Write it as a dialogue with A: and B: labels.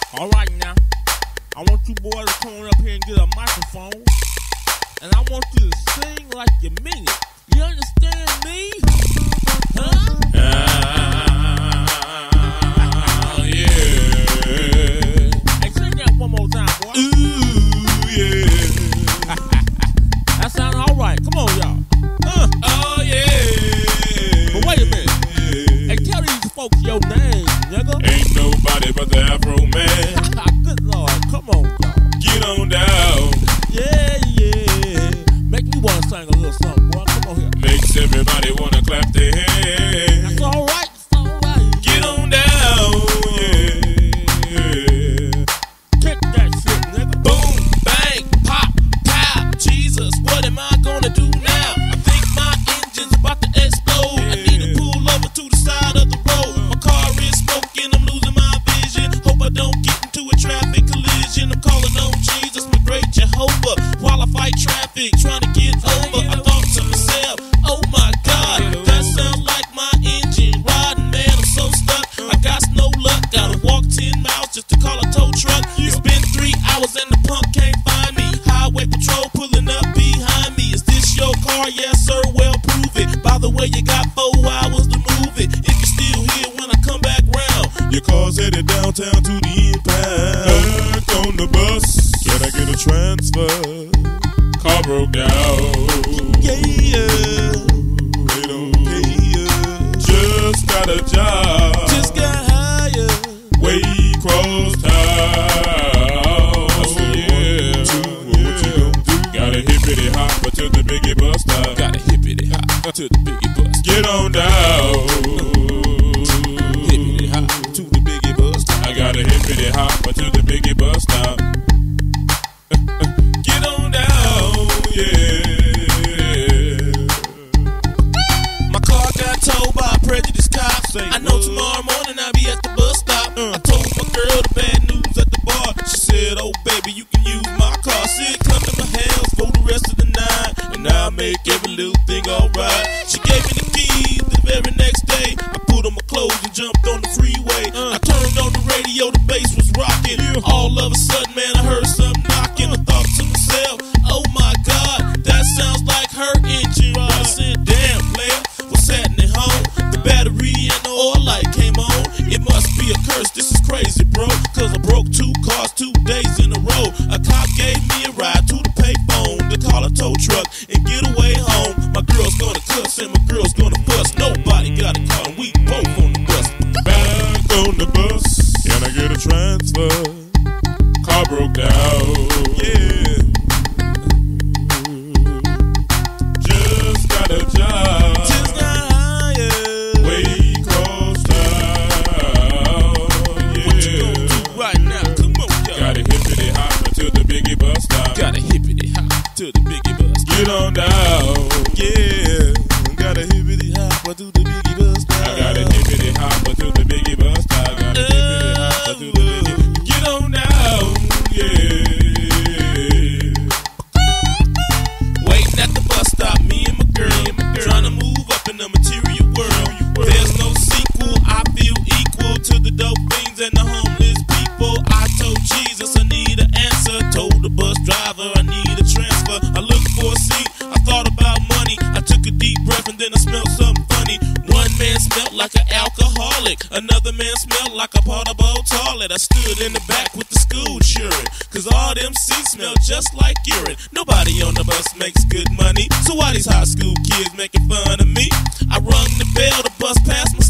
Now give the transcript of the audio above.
A: All right now, I want you boys to come on up here and get a microphone, and I want you to sing like you mean it. You understand me? Huh?
B: Yeah.
A: Hey, sing that one more time, boy.
B: Ooh, yeah.
A: That sound all right. Come on, y'all.
B: Oh, yeah.
A: But wait a minute. Hey, tell these folks your name, nigga.
B: Ain't nobody but the Afro Man.
A: Good Lord, come on, y'all.
B: Get on down.
A: Yeah, yeah. Make me want to sing a little something, boy. Come on here.
B: Makes everybody wanna clap their hands.
A: It's all right. It's all right.
B: Get on down, yeah.
A: Kick that shit, nigga.
B: Boom, bang, pop, pow. Jesus, what am I gonna do now? I think my engine's about to explode. I need to pull over to the side of the road. My car is smoking, I'm losing my vision. Hope I don't get into a traffic collision. I'm calling on Jesus, my great Jehovah, while I fight traffic, trying to get over. I thought to myself, oh my God, that sounds like my engine riding, man. I'm so stuck, I got no luck. Gotta walk 10 miles just to call a tow truck. It's been 3 hours and the punk can't find me. Highway patrol pulling up behind me. Is this your car? Yes sir, well prove it. By the way, you got 4 hours to move it. If you're still here when I come back round, your car's headed downtown to the impound. Back on the bus, can I get a transfer? Car broke down. Yeah, they don't pay you. Just got a job. Just got hired. Way cross town. Yeah. What you gonna do? Got a hippity hop to the biggie bus stop. Got a hippity hop to the biggie bus. Get on down. Hippity hop to the biggie bus stop. I got a hippity hop to the biggie bus stop. Get on down, yeah. My car got towed by a prejudiced cop. I know tomorrow morning I'll be at the bus stop. I told my girl the bad news at the bar. She said, oh baby, you can use my car. Said come to my house for the rest of the night, and I'll make every little thing alright. She gave me the keys the very next day. I put on my clothes and jumped on the freeway. I turned on the radio, the bass was rocking. All of a sudden, man, I heard something knocking. I thought to myself, oh my God, that sounds like her engine. I said, damn, player, what's happening home? The battery and the oil light came on. It must be a curse, this is crazy, bro. Cause I broke 2 cars 2 days in a row. A cop gave me a ride to the payphone to call a tow truck and get away home. My girl's gonna cuss and my girl's gonna fuss. Nobody got a car and we both on the bus. Back on the bus, can I get a transfer? Car broke down, yeah. Just got a job. Just got hired. Way cross town, yeah. What you gonna do right now? Come on, y'all. Got a hippity hop to the biggie bus stop. Got a hippity hop to the biggie bus stop. Get on down, yeah. Got a hippity hop to the biggie bus stop. I got a hippity hop to the biggie bus stop. Got a hippity hop to the biggie. Get on down, yeah. Waiting at the bus stop, me and my girl, trying to move up in the material world. There's no sequel, I feel equal to the dope fiends and the homeless people. I told Jesus I need an answer, told the bus driver I need a transfer. I looked for a seat, I thought about money. I took a deep breath and then I smelled something funny. One man smelled like an alcoholic, another man smelled like a portable toilet. I stood in the back with the school children, cause all them seats smell just like urine. Nobody on the bus makes good money, so why these high school kids making fun of me? I rung the bell, the bus passed my